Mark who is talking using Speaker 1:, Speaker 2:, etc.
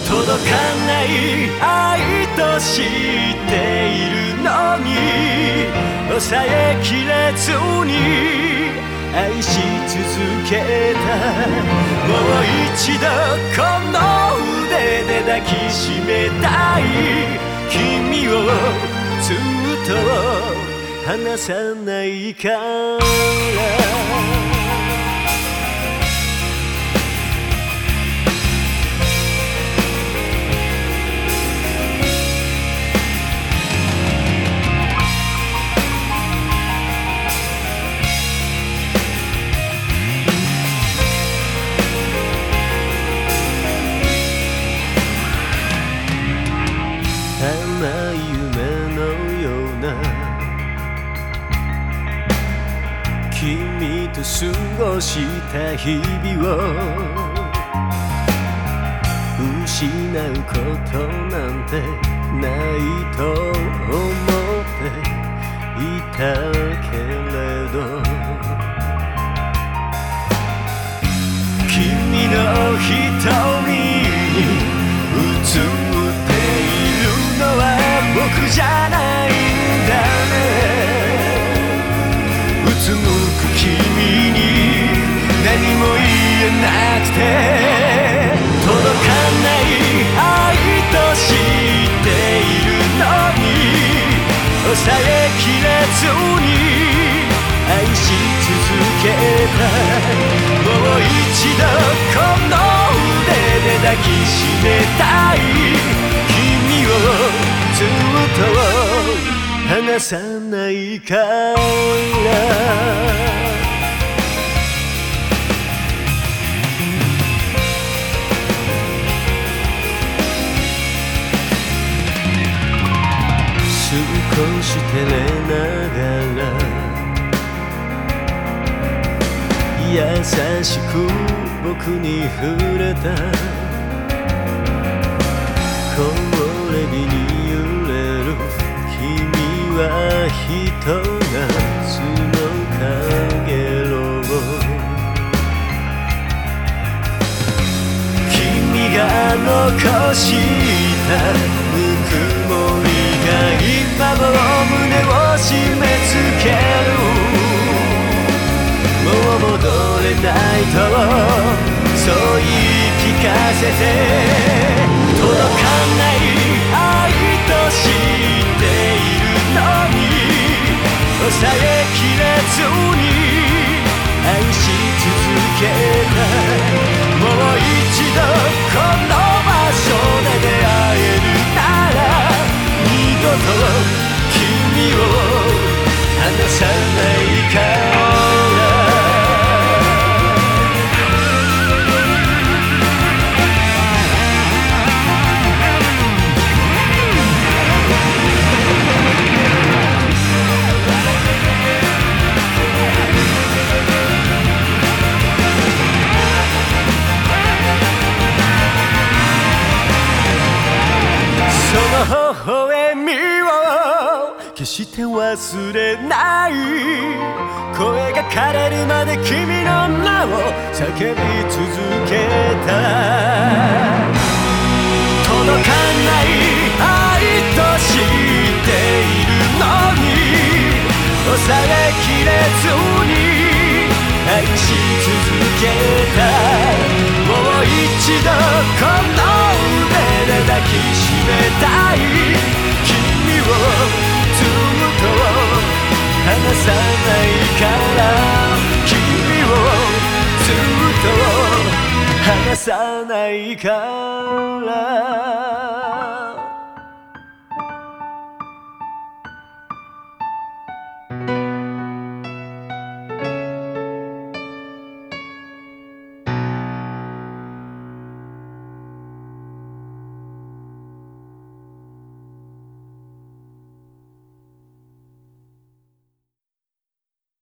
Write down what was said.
Speaker 1: 届かない愛と知っているのに抑えきれずに愛し続けた。もう一度この腕で抱きしめたい。君をずっと離さないから。甘い夢のような君と過ごした日々を失うことなんてないと思っていたけれど、君の瞳に映っているのは僕じゃないんだね。うつむく君に何も言えなくて、届かない愛と知っているのに抑えきれずに愛し続けた。もう一度この腕で抱きしめたい。君をずっと離さないから。少し照れながら優しく僕に触れた。木漏れ日に揺れる君はひと夏のかげろう。君が残したぬくもりが今も胸を締め付ける。もう戻れないとそう言い聞かせて、届かない愛と知っているのに抑えきれずに愛し続けた。もう一度この場所で出会えるなら二度と君を離さないから。その微笑みを決して忘れない。声が枯れるまで君の名を叫び続けた。届かない愛と知っているのに抑えきれずに愛し続けた。もう一度この腕で抱きしめたい。君をずっと離さないから。君をずっと離さないから。